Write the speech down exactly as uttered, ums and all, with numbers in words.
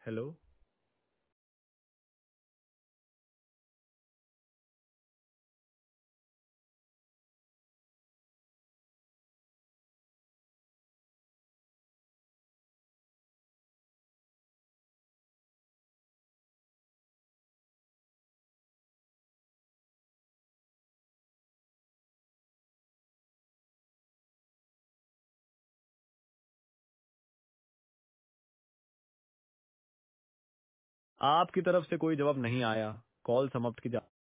Hello. आपकी तरफ से कोई जवाब नहीं आया। कॉल समाप्त की जा